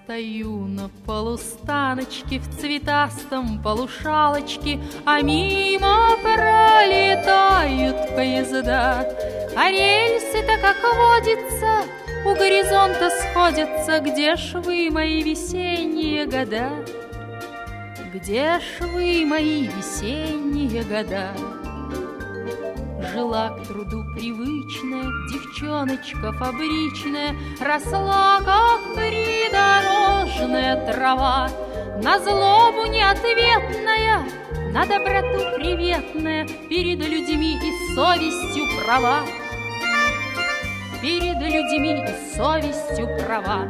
Стою на полустаночке в цветастом полушалочке, а мимо пролетают поезда. А рельсы-то, как водится, у горизонта сходятся. Где ж вы, мои весенние года? Где ж вы, мои весенние года? Жила к труду привычная девчоночка фабричная, росла, как придорожная трава, на злобу неответная, на доброту приветная, перед людьми и совестью права, перед людьми и совестью права.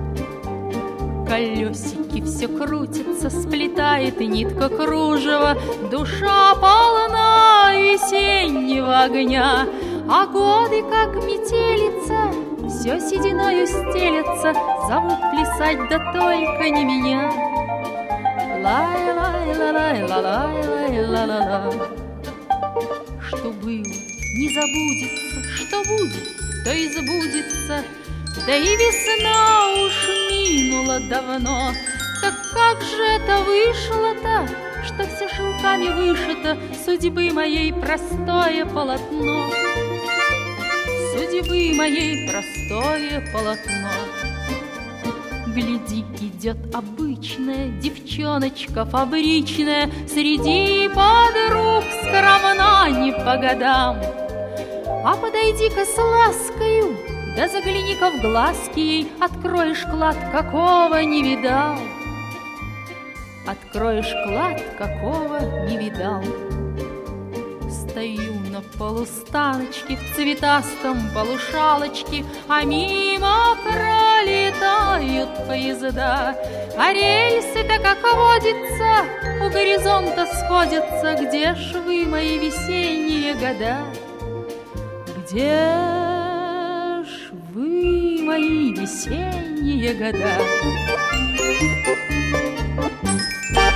Колесики все крутятся, сплетает нитка кружева, душа полна весеннего огня, а годы, как метелица, все сединою стелятся, зовут плясать, да только не меня. Лай-лай-лай-лай-лай-лай-лай-лай. Что было, не забудется, что будет, то и забудется. Да и весна уж минула давно. Так как же это вышло-то, что все шелками вышито судьбы моей простое полотно? Судьбы моей простое полотно. Гляди, идет обычная девчоночка фабричная, среди подруг скромна не по годам. А подойди-ка с ласкою, да загляни-ка в глазки ей, откроешь клад, какого не видал. Откроешь клад, какого не видал. Стою на полустаночке в цветастом полушалочке, а мимо пролетают поезда. А рельсы-то, как водится, у горизонта сходятся. Где ж вы, мои весенние года? Где ж вы, мои весенние года?